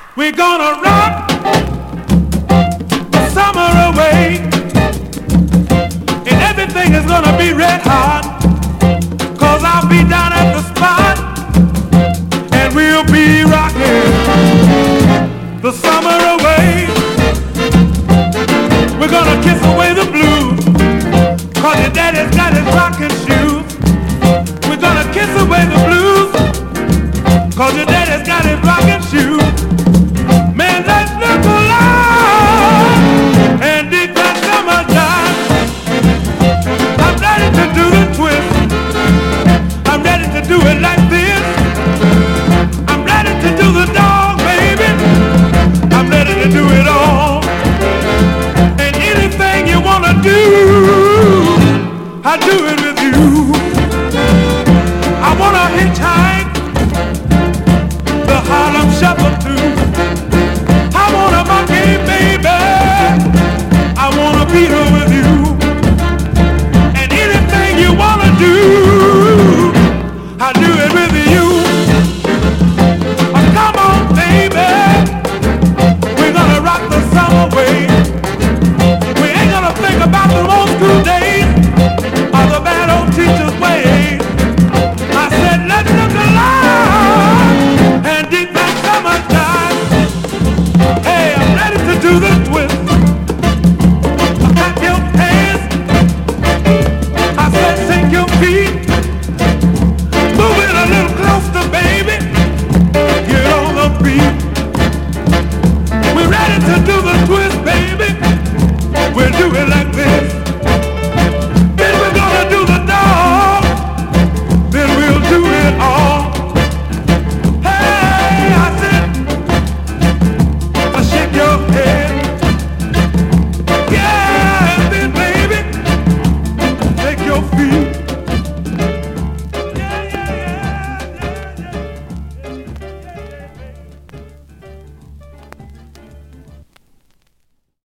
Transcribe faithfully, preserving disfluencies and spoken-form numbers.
We're gonna rock the summer away, and everything is gonna be red hot, cause I'll be down at the spot, and we'll be rocking the summer away. We're gonna kiss away the blues, cause your daddy's got his rocking shoes. We're gonna kiss away the blues, cause your daddy's got his rocking shoes. Man, let's look alive and deep that summertime. I'm ready to do the twist. I'm ready to do it like this. I'm ready to do the dog, baby. I'm ready to do it all. And anything you wanna do, I do it with you. I wanna hitchhike the Harlem Shuffle too. I wanna monkey, baby. I wanna be here with you. And anything you wanna do, I do it with you. Oh, come on, baby. We're gonna rock the summer way. We ain't gonna think about the old school days or the bad old teacher's ways. I said, let's look alive and deep that summertime. Hey, I'm ready to do the twist. Clap your hands. I said, sink your feet. Move it a little closer, baby. Get on the beat. We're ready to do the twist, baby. We'll do it like this. Then we're gonna do the dog. Then we'll do it all. Hey, I said, I shake your head. Yeah, then baby, take your feet.